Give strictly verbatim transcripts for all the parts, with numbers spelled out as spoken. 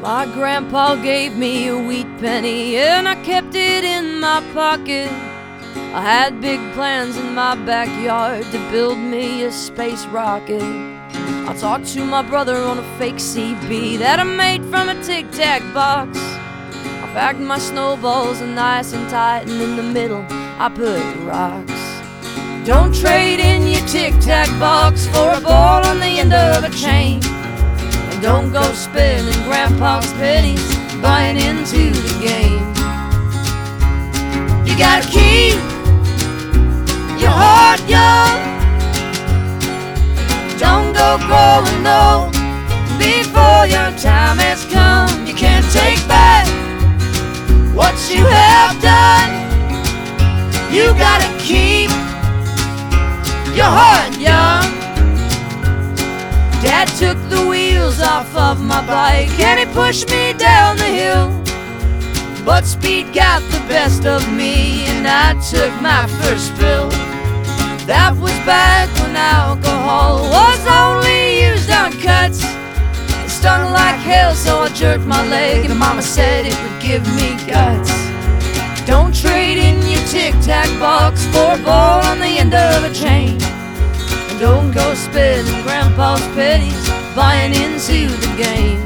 My grandpa gave me a wheat penny and I kept it in my pocket. I had big plans in my backyard to build me a space rocket. I talked to my brother on a fake C B that I made from a tic-tac box. I packed my snowballs nice and tight, and in the middle I put rocks. Don't trade in your tic-tac box for a ball on the end of a chain. And don't go spending grandpa's pennies buying into the game. You gotta keep your heart young. Don't go growing old before your time has come. You can't take back what you have done. You gotta keep your heart young. Dad took the wheels off of my bike and he pushed me down the hill, but speed got the best of me and I took my first spill. That was back when alcohol was only used on cuts. It stung like hell, so I jerked my leg and mama said it would give me guts. Don't trade in your tic-tac box for a ball on the end of a chain. And don't go spending grandpa's pennies buying into the game.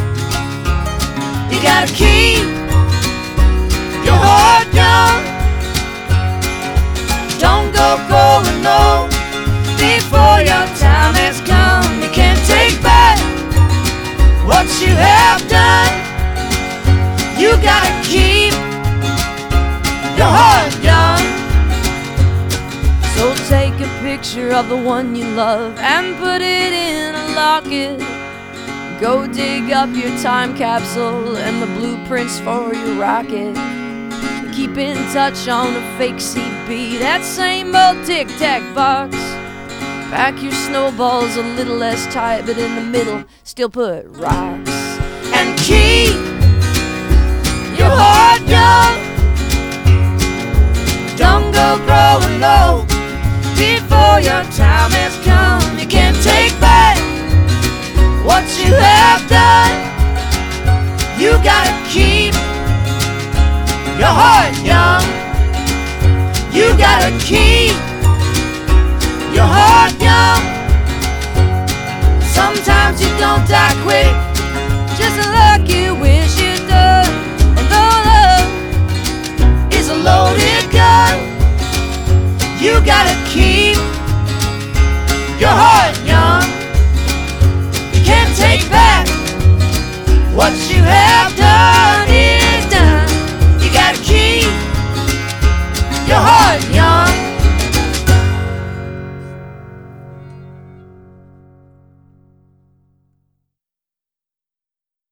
You gotta keep your heart young. Don't go growing old before your time has come. You can't take back what you have done. You gotta keep your heart young. So take a picture of the one you love and put it in a locket. Go dig up your time capsule and the blueprints for your rocket. Keep in touch on a fake C B, that same old tic-tac box. Pack your snowballs a little less tight, but in the middle still put rocks. And keep your heart young. Don't go growing old before your time has come. You can't take back what you have done. You gotta keep your heart young. You gotta keep your heart young. Sometimes you don't die quick, just like you wish you'd done. And though love is a loaded gun, you gotta keep your heart young. You can't take back what